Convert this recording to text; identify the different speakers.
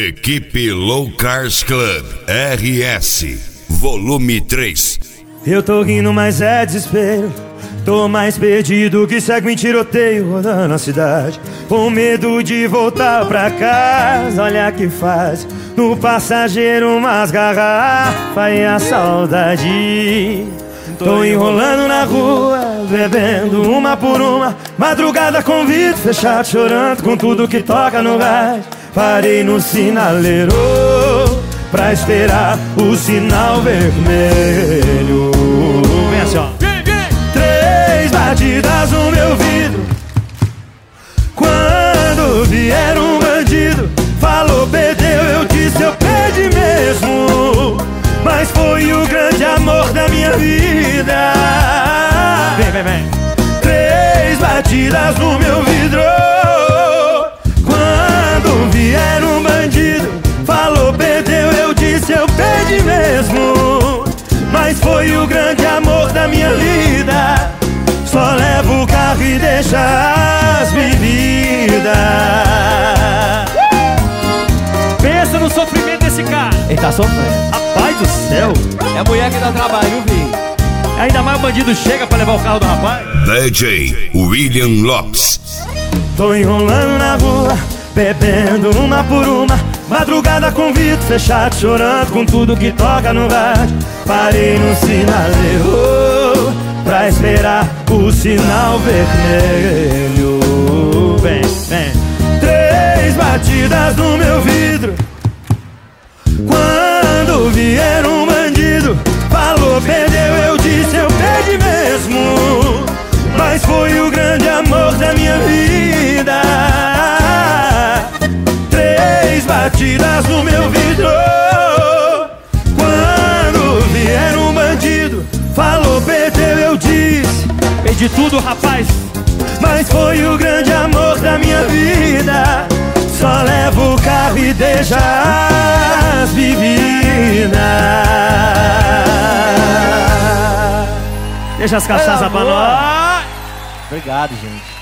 Speaker 1: Equipe Low Cars Club RS, volume 3.
Speaker 2: Eu tô rindo, mas é desespero. Tô mais perdido que segue em tiroteio rodando a cidade, com medo de voltar pra casa. Olha que faz no passageiro umas garrafas e a saudade. Tô enrolando na rua, bebendo uma por uma, madrugada com vidro fechado, chorando com tudo que toca no rádio. Parei no sinaleiro pra esperar o sinal vermelho.
Speaker 3: Vem assim, ó.
Speaker 2: Três batidas no meu vidro. Quando vier um bandido, falou perdeu, eu disse eu perdi mesmo. Mas foi o grande amor da minha vida.
Speaker 3: Vem.
Speaker 2: Três batidas no meu vidro. Quando vier um bandido, falou perdeu, eu disse eu perdi mesmo. Mas foi o grande amor da minha vida. Só levo o carro e deixa as bebidas.
Speaker 3: Pensa no sofrimento desse cara.
Speaker 4: Ele tá sofrendo.
Speaker 3: Rapaz do céu.
Speaker 4: É a mulher que dá trabalho, viu, filho?
Speaker 3: Ainda mais o bandido chega pra levar o carro do rapaz.
Speaker 1: DJ William Lopes.
Speaker 2: Tô enrolando na rua, bebendo uma por uma, madrugada com vidro fechado, chorando com tudo que toca no rádio. Parei no sinaleiro pra esperar o sinal vermelho.
Speaker 3: Vem.
Speaker 2: Três batidas no meu vidro. Quando vier um bandido, falou perdeu, eu disse eu perdi mesmo. Mas foi o grande amor da minha vida. Três batidas no meu vidro. Quando vier um bandido, falou perdeu, eu disse
Speaker 3: Perdi tudo, rapaz.
Speaker 2: mas foi o grande amor da minha vida. Só levo o carro e deixa as bebidas.
Speaker 3: Deixa as cachaças pra nós.
Speaker 4: Obrigado, gente.